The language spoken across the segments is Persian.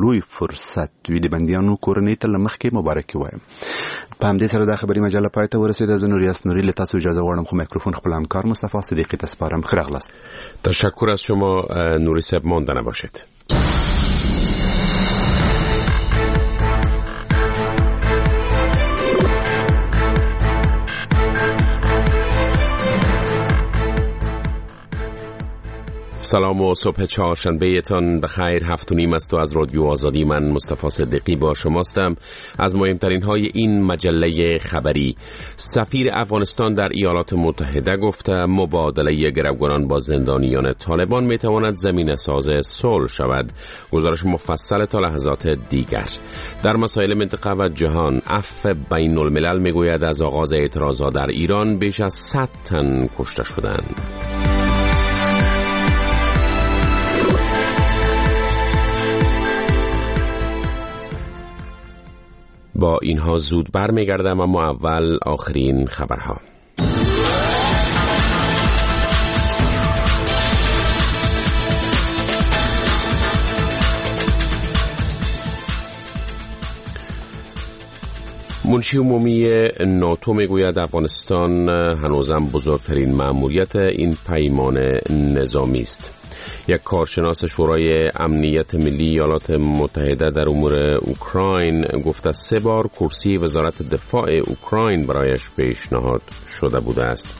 لوی فرصت وي د بندیانو کورنۍ ته له مخکې مبارکي وایم. په همدې سره دا خبري مجله پای ته ورسېده. زه نوریاس نوري له تاسو اجازه غواړم خو میکروفون خپل همکار مصطفی صدیقی ته سپارم. خیر اغلاست. تشکر از شما نوری صاحب، مانده نباشید. سلام و صبح چهارشنبه تان بخیر. 7:30 است و از رادیو آزادی من مصطفی صدیقی با شماستم. از مهمترین های این مجله خبری: سفیر افغانستان در ایالات متحده گفته مبادله گروگانان با زندانیان طالبان میتواند زمینه ساز صلح شود. گزارش مفصل تا لحظات دیگر. در مسائل منطقه و جهان، عفو بین الملل میگوید از آغاز اعتراضات در ایران بیش از 100 تن کشته شدند. با اینها زود برمیگردم، اما اول آخرین خبرها. منشی عمومی ناتو میگوید افغانستان هنوزم بزرگترین مأموریت این پیمان نظامی است. یک کارشناس شورای امنیت ملی ایالات متحده در امور اوکراین گفته 3 بار کرسی وزارت دفاع اوکراین برایش پیشنهاد شده بوده است.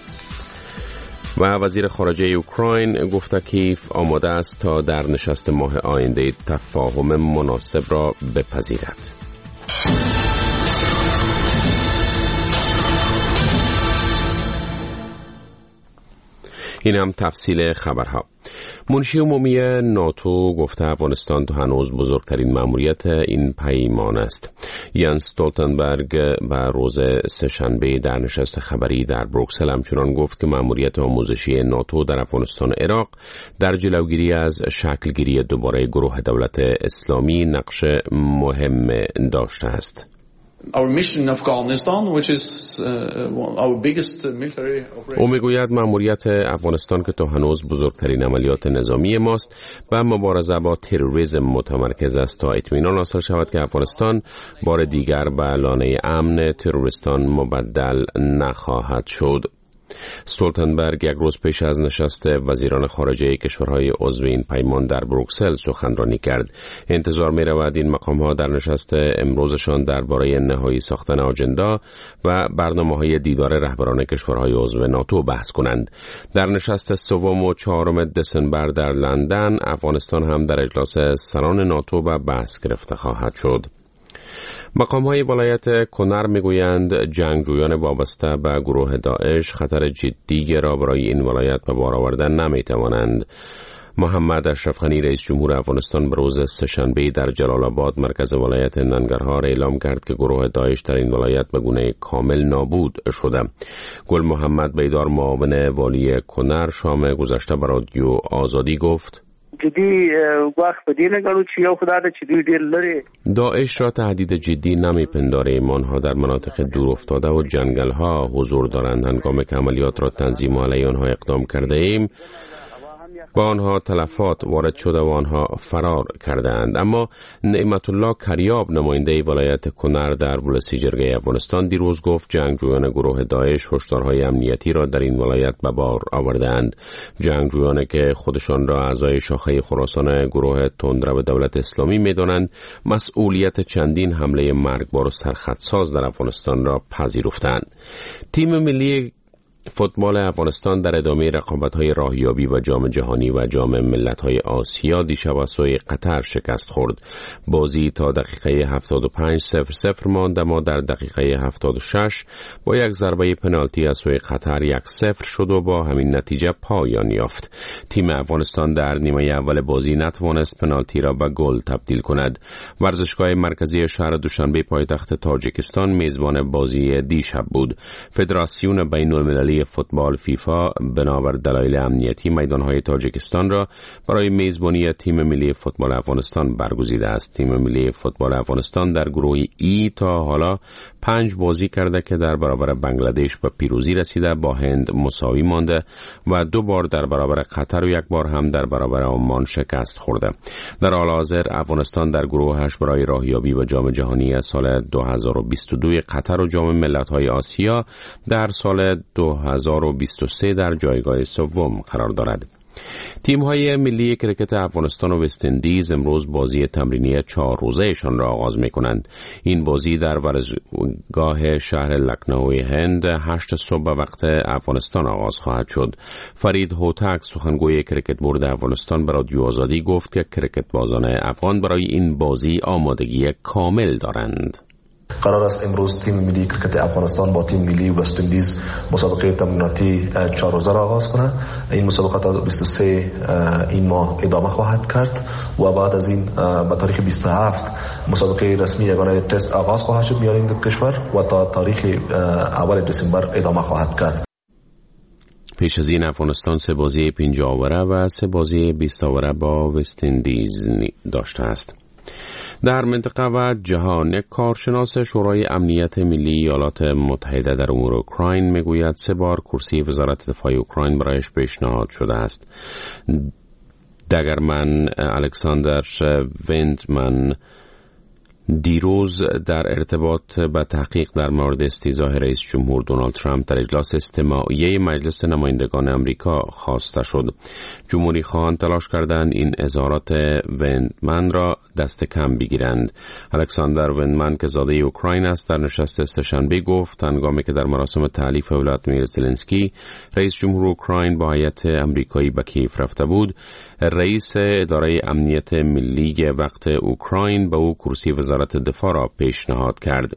و وزیر خارجه اوکراین گفته کیف آماده است تا در نشست ماه آینده تفاهم مناسب را بپذیرد. این هم تفصیل خبرها. منشی عمومی ناتو گفته افغانستان تا هنوز بزرگترین مأموریت این پیمان است. یانس استولتنبرگ و روز سه‌شنبه در نشست خبری در بروکسل همچنان گفت که مأموریت آموزشی ناتو در افغانستان و عراق در جلوگیری از شکلگیری دوباره گروه دولت اسلامی نقش مهم داشته است. او میگوید مأموریت افغانستان که تا هنوز بزرگترین عملیات نظامی ماست و مبارزه با تروریسم متمرکز است تا اطمینان حاصل شود که افغانستان بار دیگر به لانه امن تروریستان مبدل نخواهد شد. استولتنبرگ یک روز پیش از نشست وزیران خارجه کشورهای عضو این پیمان در بروکسل سخنرانی کرد. انتظار می رود این مقام‌ها در نشست امروزشان درباره نهایی ساختن آجندا و برنامه‌های دیدار رهبران کشورهای عضو ناتو بحث کنند. در نشست 3 و 4 دسامبر در لندن، افغانستان هم در اجلاس سران ناتو به بحث گرفته خواهد شد. مقام‌های ولایت کنر میگویند جنگجویان وابسته به گروه داعش خطر جدی را برای این ولایت به بار آوردن نمی‌توانند. محمد اشرف غنی رئیس جمهور افغانستان به روز سه‌شنبه در جلال آباد مرکز ولایت ننگرهار اعلام کرد که گروه داعش در این ولایت به گونه کامل نابود شده. گل محمد بیدار معاون والی کنر شام گذشته به رادیو آزادی گفت جدی وقت په دې نه غواړو چې یو خدای ته چې دوی ډېر لري. داعش را تهدید جدی نمیپنداریم. آنها در مناطق دور افتاده و جنگل ها حضور دارند. هنگامی که عملیات را تنظیم علیه آنها اقدام کرده ایم با آنها تلفات وارد شده و آنها فرار کردند. اما نعمت الله کریاب نماینده ولایت کنر در بوسیجرگه افغانستان دیروز گفت جنگجویان گروه داعش هشدارهای امنیتی را در این ولایت به بار آوردند. جنگجویانی که خودشان را اعضای شاخه خراسان گروه تندرو دولت اسلامی می‌دانند مسئولیت چندین حمله مرگبار و سرخطساز در افغانستان را پذیرفتند. تیم ملی فوتبال افغانستان در ادامه رقابت‌های راهیابی و جام جهانی و جام ملت‌های آسیا دیشب از سوی قطر شکست خورد. بازی تا دقیقه 75 0-0 ماند، اما در دقیقه 76 با یک ضربه پنالتی از سوی قطر 1-0 شد و با همین نتیجه پایان یافت. تیم افغانستان در نیمه اول بازی نتوانست پنالتی را به گل تبدیل کند. ورزشگاه مرکزی شهر دوشنبه پایتخت تاجیکستان میزبان بازی دیشب بود. فدراسیون بین‌المللی اتحادیه فوتبال فیفا بنابر دلایل امنیتی میدانهای تاجیکستان را برای میزبانی تیم ملی فوتبال افغانستان برگزیده است. تیم ملی فوتبال افغانستان در گروه ای تا حالا 5 بازی کرده که در برابر بنگلادش به پیروزی رسیده، با هند مساوی مانده و 2 بار در برابر قطر و 1 بار هم در برابر عمان شکست خورده. در حال حاضر افغانستان در گروهش برای راهیابی به جام جهانی سال 2022 قطر و جام ملت‌های آسیا در سال 2023 در جایگاه سوم قرار دارد. تیم‌های ملی کرکت افغانستان و وست اندیز امروز بازی تمرینی 4 روزه‌شان را آغاز می‌کنند. این بازی در ورزشگاه شهر لکنوی هند 8 صبح به وقت افغانستان آغاز خواهد شد. فرید هوتک سخنگوی کرکت بورد افغانستان به رادیو آزادی گفت که کرکت بازان افغان برای این بازی آمادگی کامل دارند. قرار است امروز تیم ملی کرکت افغانستان با تیم ملی وست اندیز مسابقه تمریناتی 4 روزه را آغاز کنه. این مسابقه تا 23 این ماه ادامه خواهد کرد و بعد از این به تاریخ 27 مسابقه رسمی یگانه تست آغاز خواهد شد میان این دو کشور و تا تاریخ اول دسامبر ادامه خواهد کرد. پیش از این افغانستان 3 بازی 50 اوره و 3 بازی 20 اوره با وست اندیز داشته است. در منطقه و جهان، یک کارشناس شورای امنیت ملی ایالات متحده در امور اوکراین میگوید 3 بار کرسی وزارت دفاع اوکراین برایش پیشنهاد شده است. دگرمن الکساندر ویندمن دیروز در ارتباط به تحقیق در مورد استیضاح رئیس جمهور دونالد ترامپ در اجلاس استماعیه مجلس نمایندگان امریکا خواسته شد. جمهوری خواهان تلاش کردند این اظهارات ویندمن را دست کم بگیرند. الکساندر ویندمن که زاده اوکراین است در نشست سه‌شنبه گفت هنگامی که در مراسم تألیف ولادیمیر زلنسکی رئیس جمهور اوکراین با هیئت امریکایی به کیف رفته بود، رئیس اداره امنیت ملی وقت اوکراین به او کرسی وزارت دفاع را پیشنهاد کرد.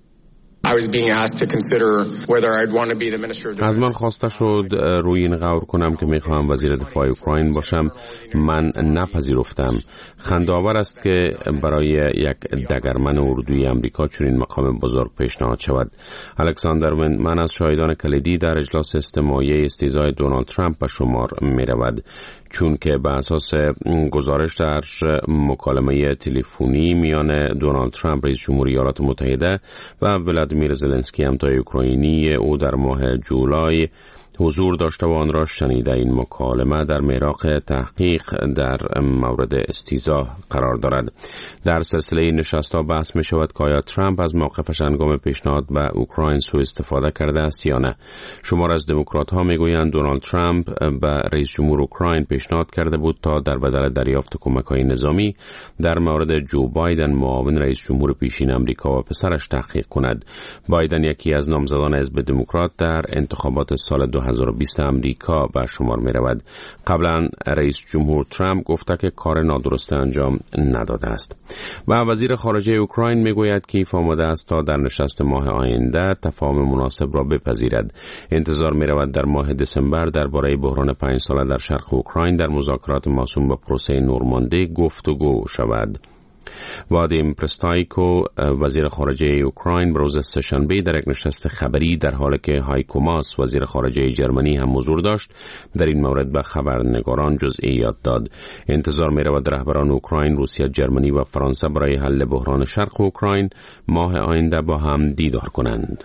از من خواسته شد روی این غور کنم که میخواهم وزیر دفاع اوکراین باشم. من نپذیرفتم. خنده‌آور است که برای یک دگرمن اردوی امریکا چنین مقام بزرگ پیشنهاد شود. الکساندر ویندمن از شاهدان کلیدی در اجلاس استماعیه استیضاح دونالد ترامپ به شمار میرود، چون که به اساس گزارش در مکالمه تلفنی میان دونالد ترامپ رئیس جمهوری ایالات متحده و ولادیمیر زلنسکی همتای اوکراینی او در ماه جولای حضور داشته و آن را شنیده. این مکالمه در میراق تحقیق در مورد استیضاح قرار دارد. در سلسله نشست‌ها بحث می شود که آیا ترامپ از موقفش هنگام پیشنهاد به اوکراین سوء استفاده کرده است یا نه. شمار از دموکرات‌ها میگویند دونالد ترامپ به رئیس جمهور اوکراین پیشنهاد کرده بود تا در بدل دریافت کمک‌های نظامی در مورد جو بایدن معاون رئیس جمهور پیشین آمریکا و پسرش تحقیق کند. بایدن یکی از نامزدان حزب دموکرات در انتخابات سال 2020 امریکا به شمار می رود. قبلا رئیس جمهور ترامپ گفته که کار نادرست انجام نداده است. و وزیر خارجه اوکراین می گوید کیف آماده است تا در نشست ماه آینده تفاهم مناسب را بپذیرد. انتظار می رود در ماه دسامبر درباره بحران 5 ساله در شرق اوکراین در مذاکرات موسوم به پروسه نورماندی گفتگو شود. وادیم پرستایکو وزیر خارجه اوکراین روز سه‌شنبه در یک نشست خبری در حالی که هایکو ماس وزیر خارجه جرمنی هم حضور داشت در این مورد به خبرنگاران جزئیات داد. انتظار می رود رهبران اوکراین، روسیه، جرمنی و فرانسه برای حل بحران شرق اوکراین ماه آینده با هم دیدار کنند.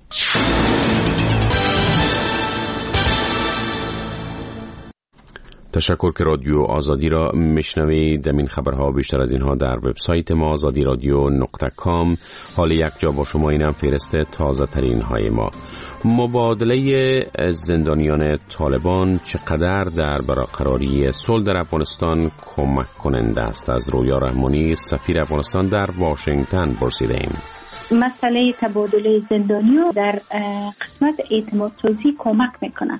تشکر که رادیو آزادی را میشنوید. این خبرها بیشتر از اینها در وبسایت ما azadiradio.com. حال یک جا با شما اینم فهرست تازه ترین های ما. مبادله زندانیان طالبان چقدر در برقراری صلح در افغانستان کمک کننده است؟ از رویا رحمانی سفیر افغانستان در واشنگتن پرسیده ایم. مسئله تبادل زندانیان در قسمت اعتماد سازی کمک میکنه.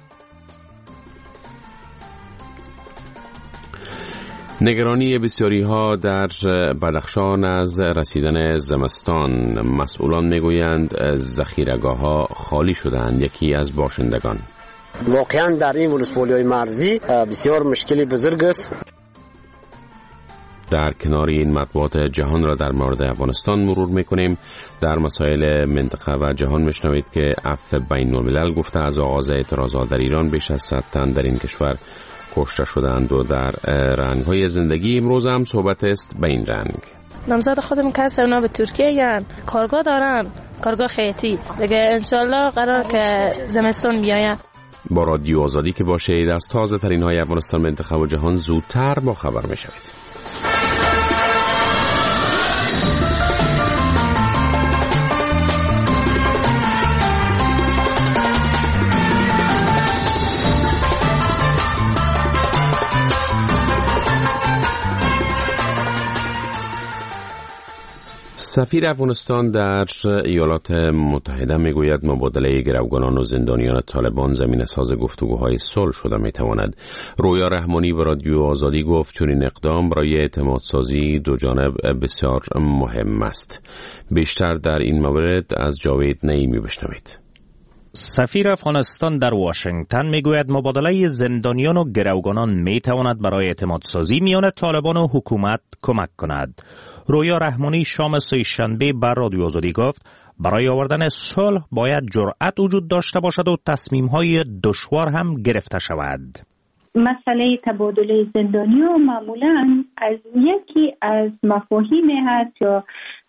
نگرانی بسیاری ها در بدخشان از رسیدن زمستان. مسئولان میگویند ذخیره‌گاه ها خالی شدند. یکی از باشندگان: واقعا در این ولسوالی‌های مرزی بسیار مشکلی بزرگ است. در کنار این مطبوعات جهان را در مورد افغانستان مرور میکنیم. در مسائل منطقه و جهان میشنوید که عفو بین الملل گفته از آغاز اعتراضات در ایران بیش از 100 تن در این کشور کشته شدند و در رنگ‌های زندگی امروز هم صحبت است به این رنگ. نامزد خودم که اونا به ترکیه یان کارگاه دارن، کارگاه خیاطی دیگه، انشالله قرار که زمستون بیاین. با رادیو آزادی که باشید از تازه ترین های افغانستان، منطقه و جهان زودتر با خبر میشوید. سفیر افغانستان در ایالات متحده میگوید مبادله گروگانان و زندانیان طالبان زمینه ساز گفتگوهای صلح شده میتواند. رویا رحمانی به رادیو آزادی گفت چون این اقدام برای اعتماد سازی دو جانب بسیار مهم است. بیشتر در این مورد از جاوید نعیمی بشنوید. سفیر افغانستان در واشنگتن میگوید مبادله زندانیان و گروگانان میتواند برای اعتماد سازی میان طالبان و حکومت کمک کند. رویا رحمانی شام سه‌شنبه بر رادیو آزادی گفت برای آوردن صلح باید جرأت وجود داشته باشد و تصمیم‌های دشوار هم گرفته شود. مسئله تبادل زندانیان معمولاً از یکی از مفاهیم هست یا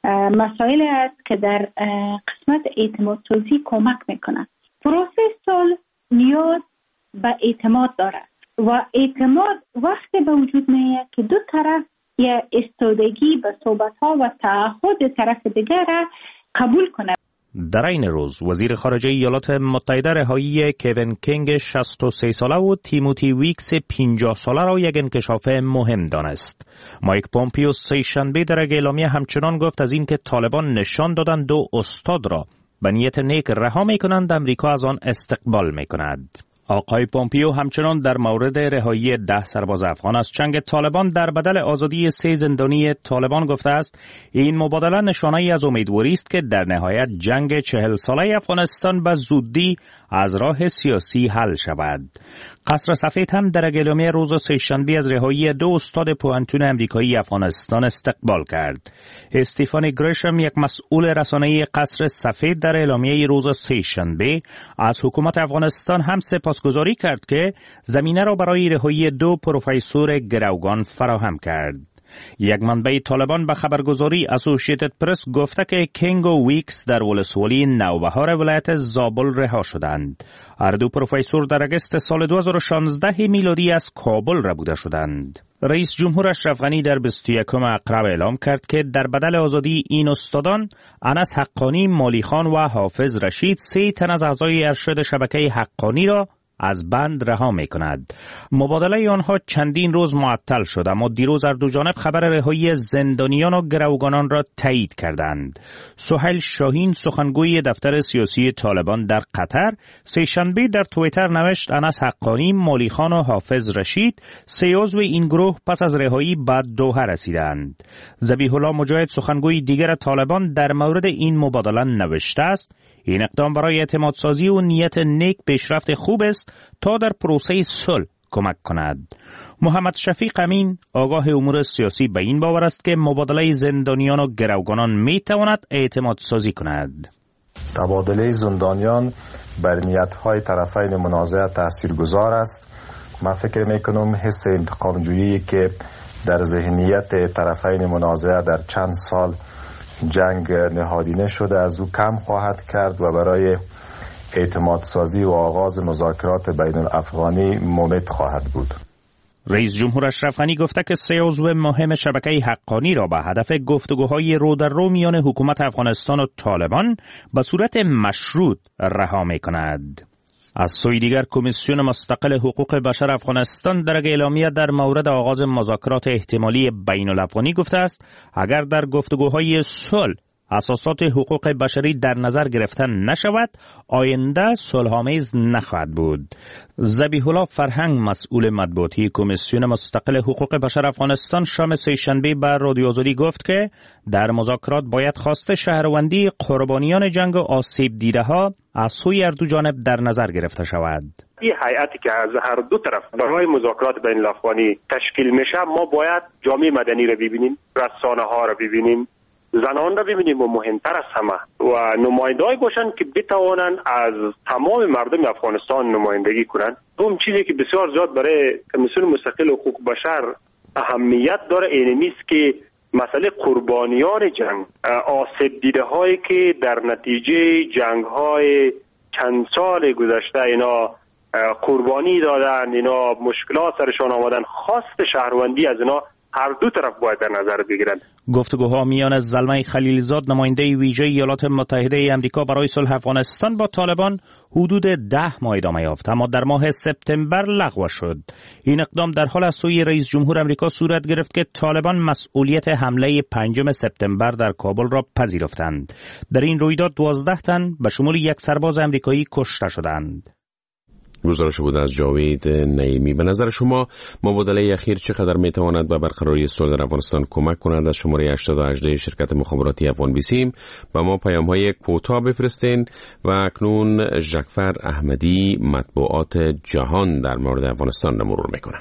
مسائل است که در قسمت اعتماد سازی کمک میکنند. پروسه صلح نیاز به اعتماد دارد و اعتماد وقتی به وجود میاد که دو طرف یا استادگی به صحبت‌ها و تعهد طرف دیگر را قبول کند. در این روز وزیر خارجه ایالات متحده رهایی کوین کینگ 63 ساله و تیموتی ویکس 50 ساله را یک انکشاف مهم دانست. مایک پومپیو سه‌شنبه در اعلامیه همچنان گفت از اینکه طالبان نشان دادند دو استاد را به نیت نیک رها می‌کنند، امریکا از آن استقبال می‌کند. آقای پومپیو همچنان در مورد رهایی 10 سرباز افغان از چنگ طالبان در بدل آزادی 3 زندانی طالبان گفته است این مبادله نشانه‌ای از امیدواری است که در نهایت جنگ 40 ساله افغانستان به زودی از راه سیاسی حل شود. قصر سفید هم در اعلامیه روز سه‌شنبه از رهایی 2 استاد پوهنتون امریکایی افغانستان استقبال کرد. استیفانی گریشم، یک مسئول رسانه‌ای قصر سفید، در اعلامیه روز سه‌شنبه از حکومت افغانستان هم سپاسگزاری کرد که زمینه را برای رهایی 2 پروفسور گروگان فراهم کرد. یک منبع طالبان به خبرگزاری اسوسییتد پرس گفته که کینگ و ویکس در ولسوالی نوبهار ولایت زابل رها شدند. هر دو پروفسور در اگست سال 2016 میلادی از کابل ربوده شدند. رئیس جمهور اشرف غنی در 21 اقرب اعلام کرد که در بدل آزادی این استادان انس حقانی، مالی خان و حافظ رشید 3 تن از اعضای ارشد شبکه حقانی را از بند رها می کند. مبادله آنها چندین روز معطل شد، اما دیروز هر دو جانب خبر رهایی زندانیان و گروگانان را تایید کردند. سهیل شاهین، سخنگوی دفتر سیاسی طالبان در قطر، سه‌شنبه در توییتر نوشت انس حقانی، مالی خان و حافظ رشید 3 عضو این گروه پس از رهایی به دوحه رسیدند. ذبیح الله مجاهد، سخنگوی دیگر طالبان، در مورد این مبادله نوشته است این اقدام برای اعتماد سازی و نیت نیک پیشرفت خوب است تا در پروسه صلح کمک کند. محمد شفیق امین، آگاه امور سیاسی، به این باور است که مبادله زندانیان و گروگانان می تواند اعتماد سازی کند. تبادله زندانیان بر نیت‌های طرفین منازعه تاثیرگذار است. من فکر می‌کنم حس انتقام‌جویی که در ذهنیت طرفین منازعه در چند سال جنگ نهادینه شده از او کم خواهد کرد و برای اعتماد سازی و آغاز مذاکرات بین الافغانی ممد خواهد بود. رئیس جمهور اشرف غنی گفته که 3 عضو مهم شبکه حقانی را به هدف گفتگوهای رو در رو میان حکومت افغانستان و طالبان به صورت مشروط رها می‌کند. از سوی دیگر کمیسیون مستقل حقوق بشر افغانستان در اعلامیه در مورد آغاز مذاکرات احتمالی بین الافغانی گفته است اگر در گفتگوهای صلح اساسات حقوق بشری در نظر گرفته نشود، آینده صلح‌آمیز نخواهد بود. ذبیح الله فرهنگ، مسئول مطبوعاتی کمیسیون مستقل حقوق بشر افغانستان، شام سه‌شنبه به رادیو آزادی گفت که در مذاکرات باید خواست شهروندی قربانیان جنگ و آسیب دیده ها از سوی هر دو جانب در نظر گرفته شود. این هیئتی که از هر دو طرف برای مذاکرات بین الافغانی تشکیل میشه، ما باید جامعه مدنی را ببینیم، رسانه ها را ببینیم، زنان را ببینیم و مهمتر از همه و نماینده‌ای باشن که بتوانند از تمام مردم افغانستان نمایندگی کنند. اون چیزی که بسیار زیاد برای کمیسیون مستقل حقوق بشر اهمیت داره اینمی است که مسئله قربانیان جنگ، آسیب دیده هایی که در نتیجه جنگ های چند سال گذشته اینا قربانی دادن، اینا مشکلات سرشان آمدن، خواست شهروندی از اینا هر دو طرف باید در نظر بگیرند. گفتگوها میان زلمه خلیلزاد، نماینده ویژه ایالات متحده آمریکا برای صلح افغانستان، با طالبان حدود 10 ماه ادامه یافت، اما در ماه سپتامبر لغو شد. این اقدام در حال از سوی رئیس جمهور آمریکا صورت گرفت که طالبان مسئولیت حمله 5 سپتامبر در کابل را پذیرفتند. در این رویداد 12 تن به شمول 1 سرباز آمریکایی کشته شدند. گزارش بود از جاوید نعیمی. به نظر شما مبادله اخیر چقدر میتواند به برقراری صلح در افغانستان کمک کند؟ از شماره 88 شرکت مخابراتی افغان بیسیم به ما پیام‌های کوتاه بفرستین. و اکنون ژکفر احمدی، مطبوعات جهان در مورد افغانستان را مرور میکنه.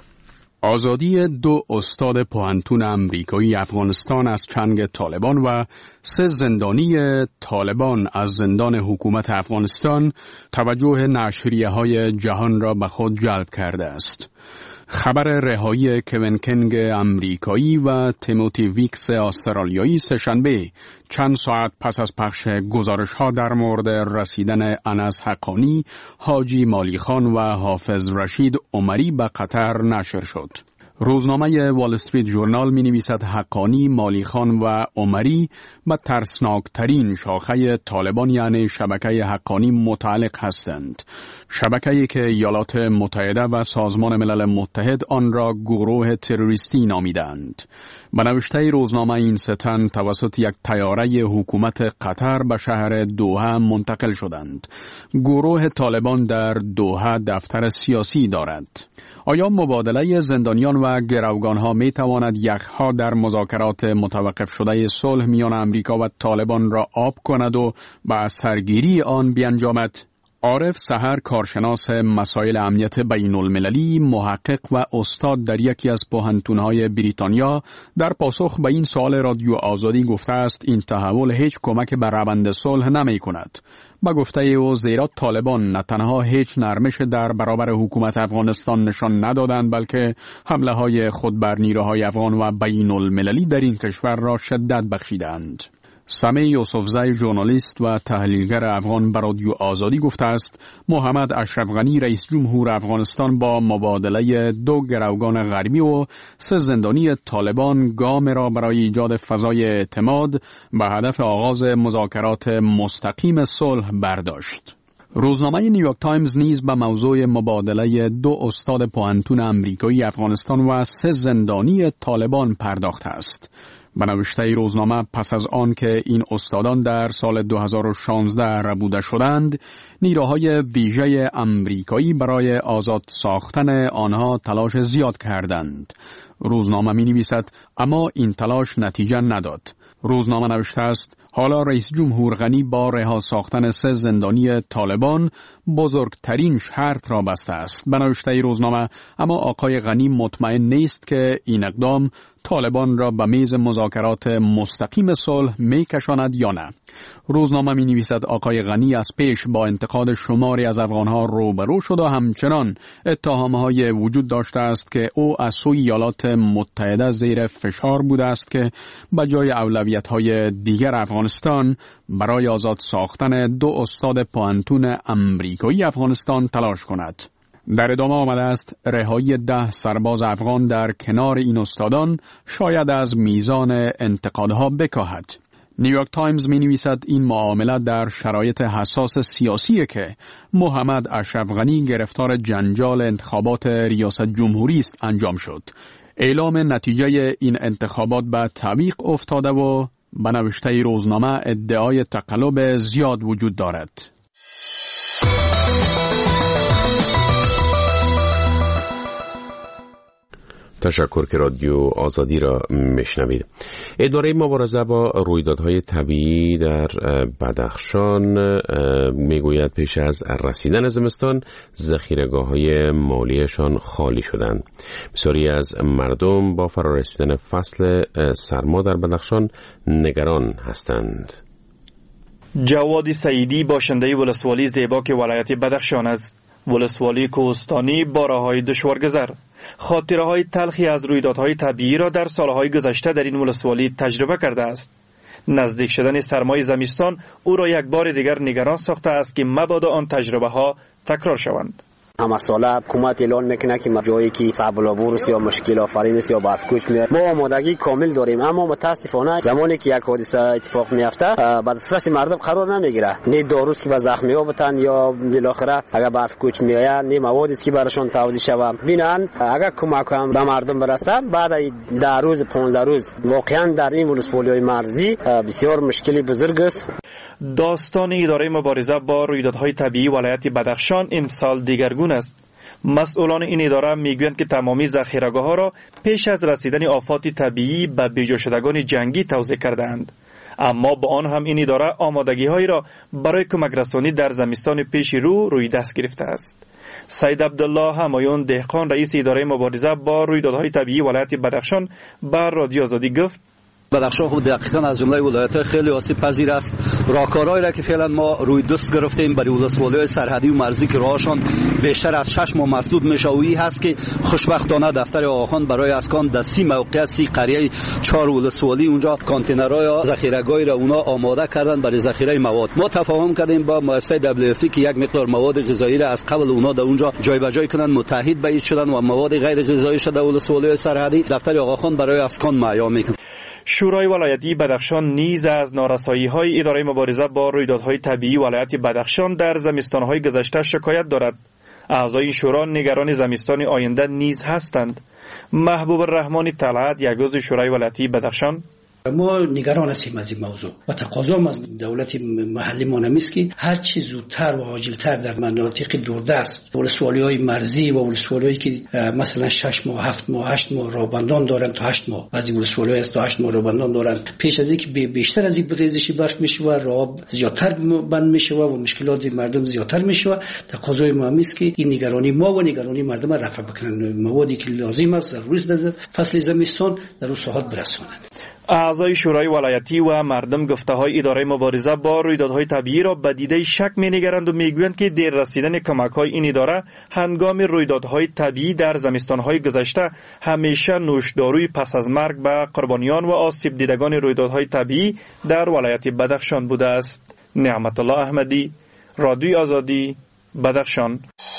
آزادی 2 استاد پوهنتون امریکایی افغانستان از چنگ طالبان و 3 زندانی طالبان از زندان حکومت افغانستان توجه نشریه‌های جهان را به خود جلب کرده است. خبر رهایی کوین کنگ امریکایی و تیموتی ویکس استرالیایی سه‌شنبه چند ساعت پس از پخش گزارش‌ها در مورد رسیدن انس حقانی، حاجی مالی خان و حافظ رشید عمری به قطر نشر شد. روزنامه وال استریت جورنال می نویسد حقانی، مالی خان و عمری به ترسناکترین شاخه طالبان یعنی شبکه حقانی متعلق هستند. شبکه‌ای که ایالات متحده و سازمان ملل متحد آن را گروه تروریستی نامیدند. به نوشته روزنامه این 3 تن توسط یک طیاره حکومت قطر به شهر دوحه منتقل شدند. گروه طالبان در دوحه دفتر سیاسی دارد. آیا مبادله زندانیان و گروگانها می تواند یخها در مذاکرات متوقف شده صلح میان امریکا و طالبان را آب کند و به سرگیری آن بیانجامد؟ عارف سحر، کارشناس مسائل امنیت بین المللی، محقق و استاد در یکی از پوهنتون‌های بریتانیا، در پاسخ به این سوال رادیو آزادی گفته است این تحول هیچ کمک به روند صلح نمی کند. با گفته او زیرا طالبان نه تنها هیچ نرمش در برابر حکومت افغانستان نشان ندادند، بلکه حمله های خود بر نیروهای افغان و بین المللی در این کشور را شدت بخشیدند. سمی یوسفزی، ژورنالیست و تحلیلگر افغان، به رادیو آزادی گفته است محمد اشرف غنی، رئیس جمهور افغانستان، با مبادله 2 گروگان غربی و 3 زندانی طالبان گام را برای ایجاد فضای اعتماد به هدف آغاز مذاکرات مستقیم صلح برداشت. روزنامه نیویورک تایمز نیز به موضوع مبادله 2 استاد پوهنتون امریکایی افغانستان و 3 زندانی طالبان پرداخته است. به نوشته روزنامه پس از آن که این استادان در سال 2016 ربوده شدند، نیروهای ویژه امریکایی برای آزاد ساختن آنها تلاش زیاد کردند. روزنامه می نویسد اما این تلاش نتیجه نداد. روزنامه نوشته است حالا رئیس جمهور غنی با رها ساختن 3 زندانی طالبان بزرگترین شرط را بسته است. به نوشته روزنامه اما آقای غنی مطمئن نیست که این اقدام طالبان را به میز مذاکرات مستقیم صلح می کشاند یا نه. روزنامه می نویسد آقای غنی از پیش با انتقاد شماری از افغانها روبرو شد و همچنان اتهام‌های وجود داشته است که او از سوی ایالات متحده زیر فشار بوده است که به جای اولویت‌های دیگر افغانستان برای آزاد ساختن 2 استاد پوهنتون امریکایی افغانستان تلاش کند. در ادامه آمده است رهایی 10 سرباز افغان در کنار این استادان شاید از میزان انتقادها بکاهد. نیویورک تایمز می نویسد این معامله در شرایط حساس سیاسی که محمد اشرف غنی گرفتار جنجال انتخابات ریاست جمهوری است انجام شد. اعلام نتیجه این انتخابات به تعویق افتاده و به نوشته روزنامه ادعای تقلب زیاد وجود دارد. تشکر که رادیو آزادی را میشنوید. اداره مبارزه با رویدادهای طبیعی در بدخشان میگوید پیش از رسیدن زمستان ذخیره‌گاه‌های مالیشان خالی شدند. بسیاری از مردم با فرارسیدن فصل سرما در بدخشان نگران هستند. جواد سعیدی باشنده ولسوالی زیباک ولایت بدخشان است. ولسوالی کوهستانی با راه‌های دشوارگذر. خاطره‌های تلخی از رویدادهای طبیعی را در سالهای گذشته در این ولسوالی تجربه کرده است. نزدیک شدن سرمای زمستان او را یک بار دیگر نگران ساخته است که مبادا آن تجربه‌ها تکرار شوند. همه ساله حکومت اعلان میکنه که جایی که صعب یا مشکل آفرین است یا برفکوش میاد، ما آمادگی کامل داریم، اما متاسفانه زمانی که یک حادثه اتفاق میفته بعد دسترس مردم قرار نمیگیره. نه داروست که به زخمی ها بتن یا بالاخره اگر برفکوش میآید نه موادی است که براشون توزیع شود. ببینن اگر کمک هم به مردم برسه بعد 10 روز 15 روز واقعا در این ولسوالی‌های مرزی بسیار مشکلی بزرگ است. داستان اداره مبارزه با رویدادهای طبیعی ولایت بدخشان امسال دیگرگون است. مسئولان این اداره میگویند که تمامی ذخیره‌گاه‌ها را پیش از رسیدن آفات طبیعی به بیجا شدگان جنگی توزیع کردند. اما با آن هم این اداره آمادگی‌هایی را برای کمک رسانی در زمستان پیش رو روی دست گرفته است. سید عبدالله همایون دهقان رئیس اداره مبارزه با رویدادهای طبیعی ولایت بدخشان بر رادیو آزادی گفت: بدخشان خود دقیقاً از جمله ولایت‌های خیلی آسیب پذیر است. راهکارهایی را که فعلا ما روی دست گرفتیم برای ولسوالی‌های سرحدی و مرزی که راهشان بیشتر از 6 ماه مسدود میشه و این هست که خوشبختانه دفتر آقاخان برای اسکان در 30 موقعیت 30 قریه 4 ولسوالی اونجا کانتینرهای ذخیره‌گاهی را اونا آماده کردن برای ذخیره مواد. ما تفاهم کردیم با مؤسسه WFP که یک مقدار مواد غذایی را از قبل اونا در اونجا جایبجای کنن، متحد به شدن و مواد غیر غذایی شده ولسوالی‌های سرحدی دفتر آقاخان برای اسکان معیا میکنه. شورای ولایتی بدخشان نیز از نارسایی‌های اداره مبارزه با رویدادهای طبیعی ولایت بدخشان در زمستان‌های گذشته شکایت دارد. اعضای این شورا نگران زمستان آینده نیز هستند. محبوب الرحمن طلعت یک عضو شورای ولایتی بدخشان: ما نگران هستیم از این موضوع و تقاضا از دولت محلی ما است که هر چی زودتر و عاجلتر در مناطق دوردست ولسوالی‌های مرزی و ولسوالی‌هایی که مثلا 6 ماه 7 ماه 8 ماه رابندان دارن تا 8 ماه، بعضی ولسوالی‌ها است تا 8 ماه رابندان دارن، پیش از اینکه بیشتر از این ریزش برف میشه و راه زیادتر بند میشه و مشکلات مردم زیادتر میشه، تقاضای ما است که این نگرانی ما و نگرانی مردم رفع بکنن، موادی که لازم است ضروری است در فصل زمستان در اون ساحات برسونن. اعضای شورای ولایتی و مردم گفته‌های اداره مبارزه با رویدادهای طبیعی را به دیده شک می‌نگرند و می‌گویند که دیر رسیدن کمک‌های این اداره هنگام رویدادهای طبیعی در زمستان‌های گذشته همیشه نوشداروی پس از مرگ به قربانیان و آسیب دیدگان رویدادهای طبیعی در ولایت بدخشان بوده است. نعمت الله احمدی، رادیو آزادی، بدخشان.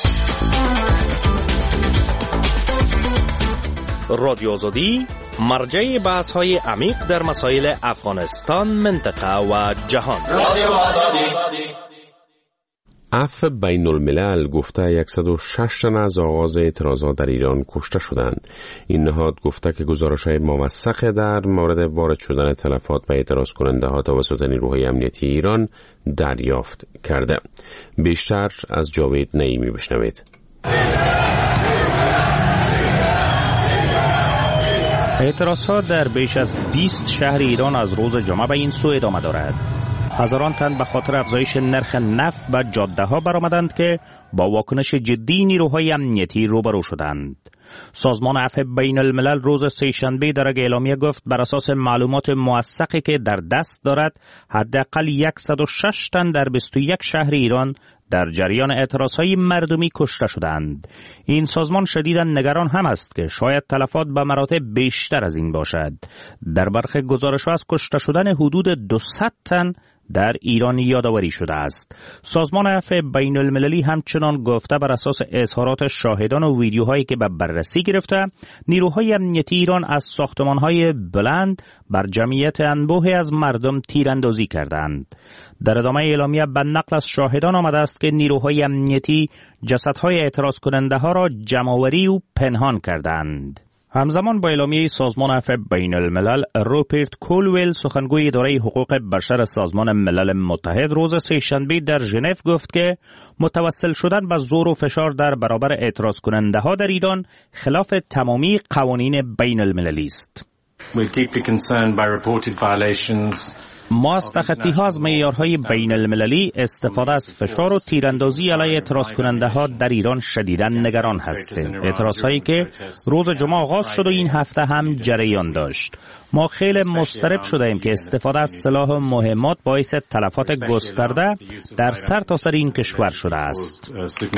رادیو آزادی مرجع بحث‌های عمیق در مسائل افغانستان، منطقه و جهان. عفو بین الملل گفته 106 تن از آغاز اعتراضات در ایران کشته شدند. این نهاد گفته که گزارش‌های موثق در مورد وارد شدن تلفات به اعتراض کننده ها توسط نیروهای امنیتی ایران دریافت کرده. بیشتر از جاوید نعیمی بشنوید. اعتراضات در بیش از 20 شهر ایران از روز جمعه به این سو ادامه دارد. هزاران تن به خاطر افزایش نرخ نفت به جاده ها برآمدند که با واکنش جدی نیروهای امنیتی روبرو شدند. سازمان عفو بین الملل روز سه‌شنبه در یک اعلامیه گفت بر اساس معلومات موثقی که در دست دارد حداقل 106 تن در 21 شهر ایران در جریان اعتراضهای مردمی کشته شدند. این سازمان شدیداً نگران هم است که شاید تلفات به مراتب بیشتر از این باشد. در برخی گزارش‌ها از کشته شدن حدود 200 تن در ایران یادآوری شده است. سازمان عفو بین المللی همچنان گفته بر اساس اظهارات شاهدان و ویدیوهایی که به بررسی گرفته، نیروهای امنیتی ایران از ساختمان‌های بلند بر جمعیت انبوهی از مردم تیراندازی کردند. در ادامه اعلامیه به نقل از شاهدان آمده است که نیروهای امنیتی جسدهای اعتراض کننده ها را جمع‌آوری و پنهان کردند. همزمان با اعلامیه سازمان عفو بین الملل، روپرت کولویل سخنگوی اداره حقوق بشر سازمان ملل متحد روز سه‌شنبه در ژنو گفت که متوسل شدن به زور و فشار در برابر اعتراض کننده ها در ایران خلاف تمامی قوانین بین المللی است. ما از تخطی‌ها از معیارهای بین المللی، استفاده از فشار و تیراندازی علیه اعتراض کننده ها در ایران شدیداً نگران هستیم. اعتراضهایی که روز جمعه آغاز شد و این هفته هم جریان داشت. ما خیلی مضطرب شده ایم که استفاده از سلاح و مهمات باعث تلفات گسترده در سرتاسر این کشور شده است.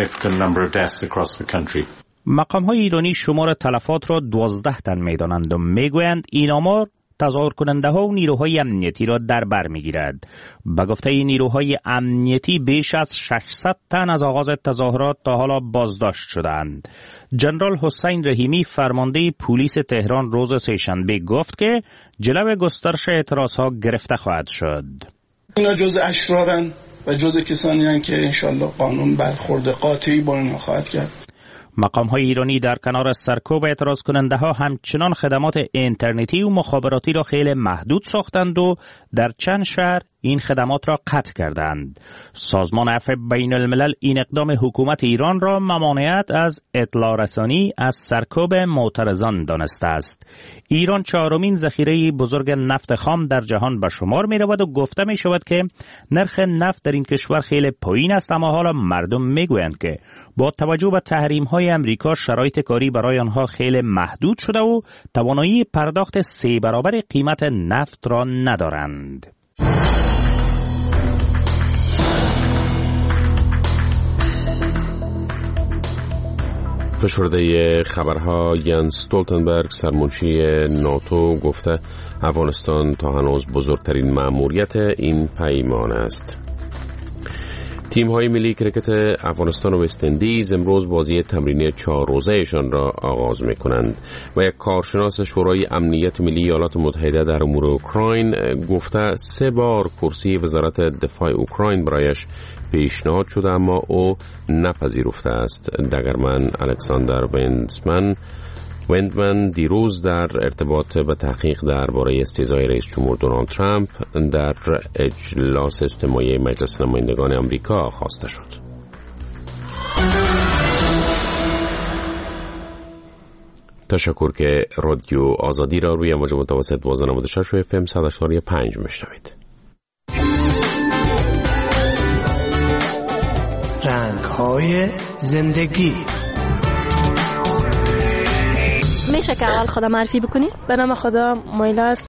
مقام‌های ایرانی شمار تلفات را 12 تن می‌دانند و می‌گویند این آمار تظاهر کننده ها و نیروهای امنیتی را در بر می‌گیرد. به گفته نیروهای امنیتی بیش از 600 تن از آغاز تظاهرات تا حالا بازداشت شدند. جنرال حسین رحیمی فرمانده پلیس تهران روز سه‌شنبه گفت که جلو گسترش اعتراضها گرفته خواهد شد. اینا جزء اشرارن و جزء کسانی هستند که انشالله قانون برخورد قاطعی با اینها خواهد کرد. مقام‌های ایرانی در کنار سرکوب اعتراض کننده ها همچنان خدمات اینترنتی و مخابراتی را خیلی محدود ساختند و در چند شهر این خدمات را قطع کردند. سازمان عفو بین الملل این اقدام حکومت ایران را ممانعت از اطلاع رسانی از سرکوب معترضان دانسته است. ایران چهارمین ذخیره بزرگ نفت خام در جهان به شمار می رود و گفته می شود که نرخ نفت در این کشور خیلی پایین است، اما حالا مردم می گویند که با توجه به تحریم های امریکا شرایط کاری برای آنها خیلی محدود شده و توانایی پرداخت 3 برابر قیمت نفت را ندارند. فشرده خبرها یانس استولتنبرگ سرمنشی ناتو گفته افغانستان تا هنوز بزرگترین مأموریت این پیمان است. تیم‌های ملی کرکت افغانستان و وست اندیز امروز بازی تمرینی 4 روزه‌شان را آغاز می‌کنند و یک کارشناس شورای امنیت ملی ایالات متحده در امور اوکراین گفته 3 بار کرسی وزارت دفاع اوکراین برایش پیشنهاد شده اما او نپذیرفته است. دگرمن الکساندر وندمن دیروز در ارتباط به تحقیق درباره استیضای رئیس جمهور دونالد ترامپ در اجلاس اجتماعی مجلس نمایندگان آمریکا خواسته شد. تشکر که رادیو آزادی را روی موج متوسط 1296 و FM 100.5 میشنوید. رنگ‌های زندگی. میشه که اول خدا معرفی بکنی؟ به نام خدا مایلا است.